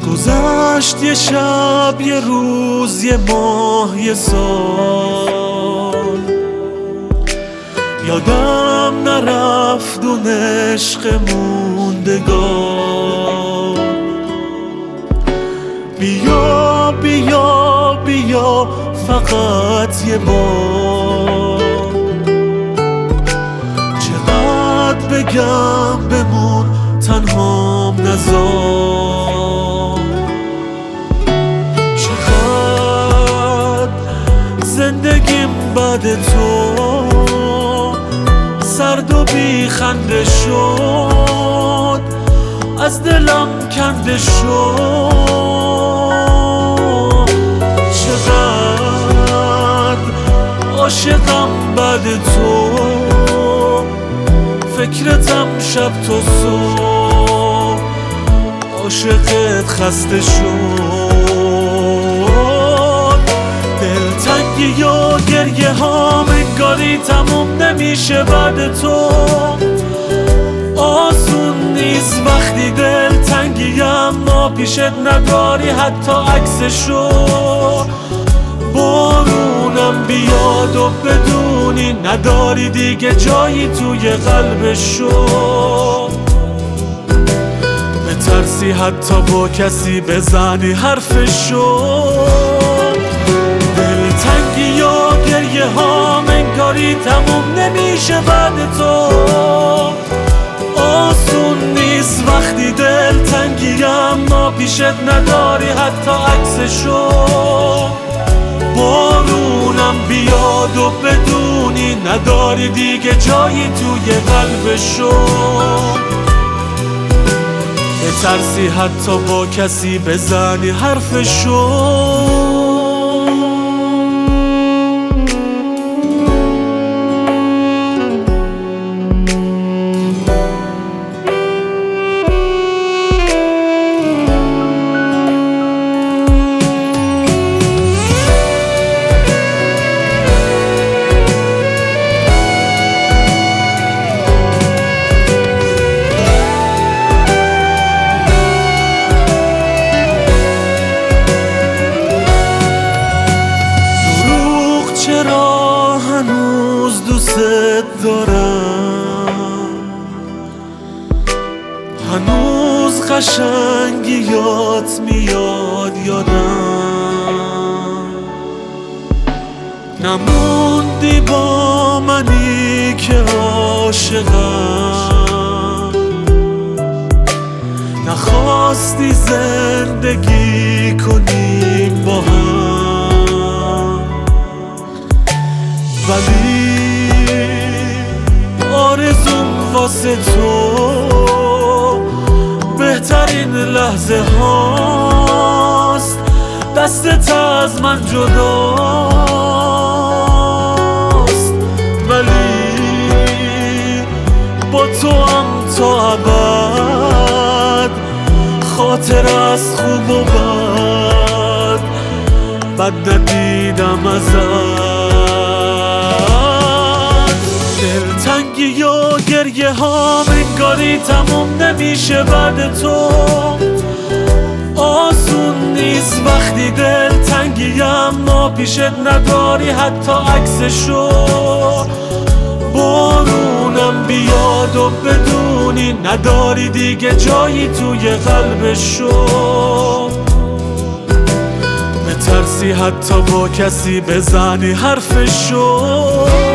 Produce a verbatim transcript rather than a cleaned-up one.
گذشت یه شب، یه روز، یه ماه، یه سال، یادم نرفت اون عشق موندگار. بیا بیا بیا فقط یه بار، چقدر بگم بمون تنهام نذار. چقدر زندگیم بعد تو سرد و بی خنده شد، از دلم کنده شد. چقدر عاشقم بعد تو، فکرتم شب تا صبح، عاشقت خسته شد. دلتنگی و گریه ها انگاری تموم نمیشه بعد تو. آسون نیست وقتی دلتنگی اما پیشت نداری حتی عکسشو. بارونم بیاد و بدونی نداری دیگه جایی توی قلبشو. بترسی حتی با کسی بزنی حرفشو. دلتنگی و گریه ها انگاری تموم نمیشه بعد تو. آسون نیست وقتی دلتنگی اما پیشت نداری حتی عکسشو. بارونم بیاد و بدونی نداری دیگه جایی توی قلبشو. بترسی حتی با کسی بزنی حرفشو. چرا هنوز دوست دارم، هنوز قشنگیات میاد یادم. نموندی با منی که عاشقم، نخواستی زندگی کنیم با هم. ولی آرزوم واسه تو بهترین لحظه هاست، دستت از من جداست. ولی با تو هم تا ابد، خاطر از خوب و بد، بد ندیدم ازت. دلتنگی و گریه ها انگاری تموم نمیشه بعد تو. آسون نیست وقتی دلتنگی اما پیشت نداری حتی عکسشو. بارونم بیاد و بدونی نداری دیگه جایی توی قلبشو. بترسی حتی با کسی بزنی حرفشو.